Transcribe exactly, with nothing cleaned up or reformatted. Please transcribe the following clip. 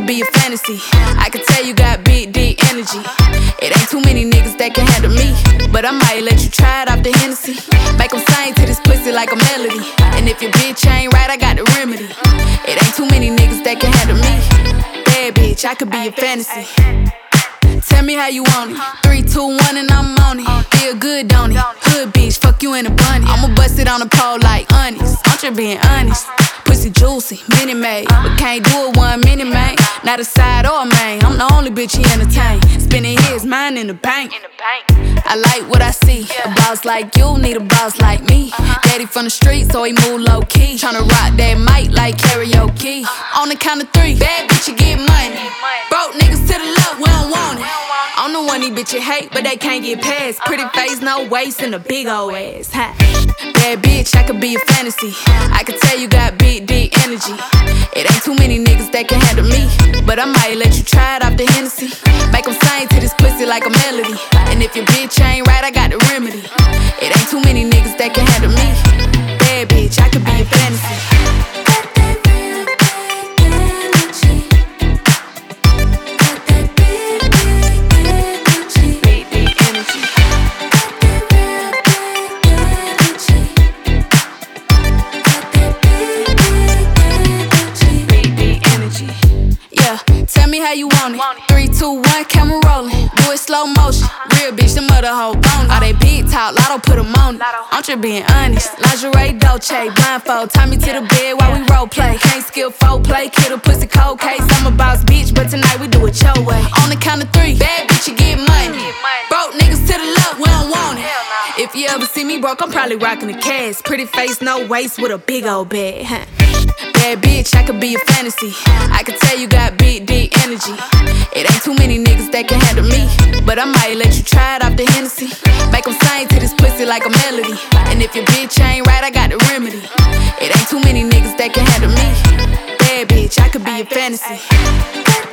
be a fantasy. I can tell you got big, deep energy. It ain't too many niggas that can handle me, but I might let you try it off the Hennessy. Make them sing to this pussy like a melody. And if your bitch ain't right, I got the remedy. It ain't too many niggas that can handle me. Bad bitch, I could be a fantasy. Tell me how you want it. Three, two, one, and I'm on it. Feel good, don't it? Hood bitch, fuck you in a bunny. I'ma bust it on the pole like honest. I'm just being honest. Pussy juicy, mini made, but can't do it one minute, man. Not a side or a main. I'm the only bitch he entertain. Spending his mind in the bank. I like what I see. A boss like you need a boss like me. Daddy from the street, so he move low key. Tryna rock that mic like karaoke. On the count of three, bad bitch, you get money. Broke niggas to the left, we don't want it. I'm the one these bitches hate, but they can't get past. Pretty face, no waist, and a big ol' ass. Ha. Bad bitch, I could be a fantasy. I can tell you got big, deep energy. It ain't too many niggas that can handle me, but I might let you try it off the Hennessy. Make them sing to this pussy like a melody. And if your bitch ain't right, I got the remedy. It ain't too many niggas that can handle me. Bad bitch, I could be a fantasy. Tell me how you want it. Three, two, one, camera rolling. Do it slow motion. Real bitch, the mother hoe bone. All they big talk, lotto put them on it. I'm just being honest. Lingerie, Dolce, blindfold. Tie me to the bed while we role play. Can't skill folk play, kid a pussy cold case. I'm a boss bitch, but tonight we do it your way. On the count of three, bad bitch, you get money. Broke niggas to the left, we don't want it. If you ever see me broke, I'm probably rocking a cast. Pretty face, no waist, with a big old bag. Huh? Bad bitch, I could be a fantasy. I can tell you got big, deep energy. It ain't too many niggas that can handle me, but I might let you try it off the Hennessy. Make them sing to this pussy like a melody. And if your bitch ain't right, I got the remedy. It ain't too many niggas that can handle me. Bad bitch, I could be a fantasy.